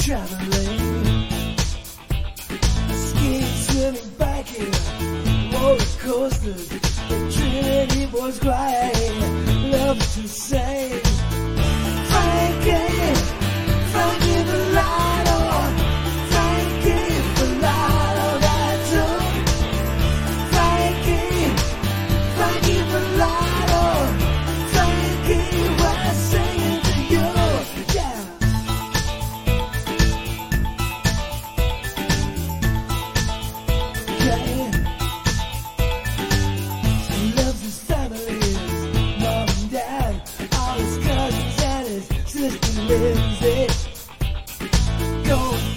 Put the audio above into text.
traveling, skiing, swimming, biking, roller coasters, the Trinity boys crying, love to say, Frankie, Frankie Villado, Frankie Villado, that's all. Frankie, Frankie Villado, Frankie, we're singing to you, yeah. He loves his family, his mom and dad, all his cousins and his sister Lindsay. Go